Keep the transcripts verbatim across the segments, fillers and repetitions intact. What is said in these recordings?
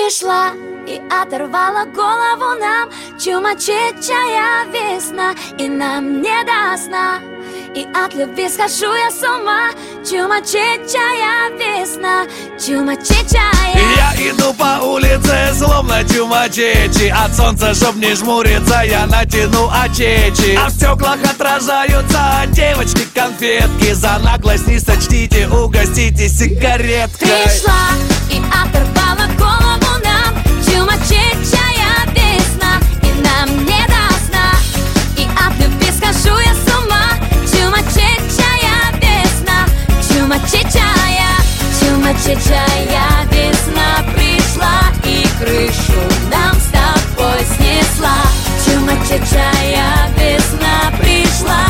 пришла и оторвала голову нам. Чумачечая весна, и нам не до сна. И от любви схожу я с ума. Чумачечая весна, чумачечая. Я иду по улице, словно чумачечи. От солнца, чтоб не жмуриться, я натяну очечи. А в стеклах отражаются девочки-конфетки. За наглость не сочтите, угоститесь сигареткой. Пришла и оторвала голову нам. Чумачечая весна, и нам не до сна. И от любви схожу я с ума. Чумачечая весна, чумачечая. Чумачечая весна пришла и крышу нам с тобой снесла. Чумачечая весна пришла,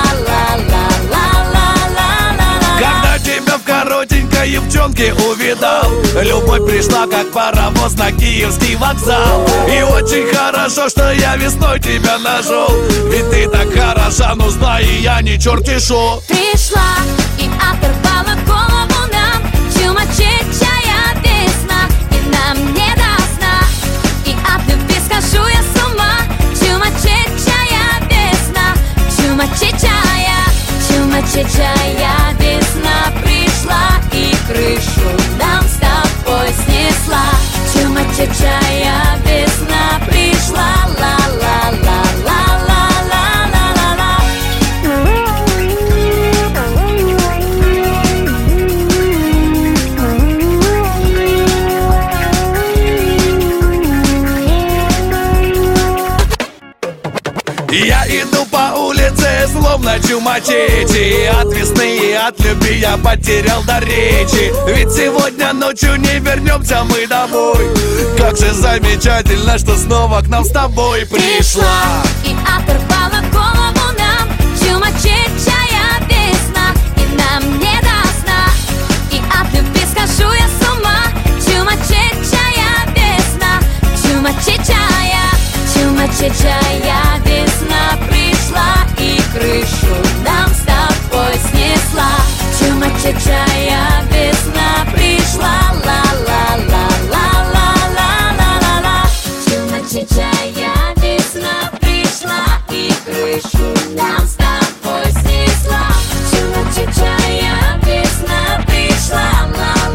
ла-ла-ла-ла-ла-ла-ла-ла. Когда тебя в коротенькой юбчонке увидал, любовь пришла, как паровоз на Киевский вокзал. И очень хорошо, что я весной тебя нашел. Ведь ты так хороша, ну знай, я не черти шо. Пришла и оторвала голову нам. Чумачечая весна, и нам не до сна. И от любви схожу я с ума. Чумачечая весна, чумачечая. Чумачечая весна пришла и крышу нам с тобой снесла. Чумачечая весна пришла, ла-ла-ла-ла-ла-ла-ла-ла. Я иду по улице, словно чумачечи. От весны и от любви я потерял до речи. Ведь сегодня ночью не вернемся мы домой. Как же замечательно, что снова к нам с тобой пришла. И оторвала голову нам. Чумачечая весна, и нам не до сна. И от любви схожу я с ума. Чумачечая весна, чумачечая. Чумачечая весна пришла и крышу нам с тобой снесла. Чумачечая весна пришла, ла-ла-ла-ла-ла-ла-ла-ла. Чумачечая весна пришла и крышу нам с тобой снесла. Чумачечая весна пришла,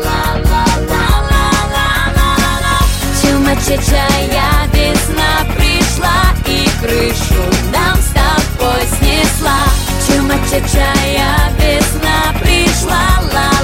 ла-ла-ла-ла-ла-ла-ла-ла. Чумачечая весна пришла и крышу нам с тобой снесла. Чумачечая весна пришла, ла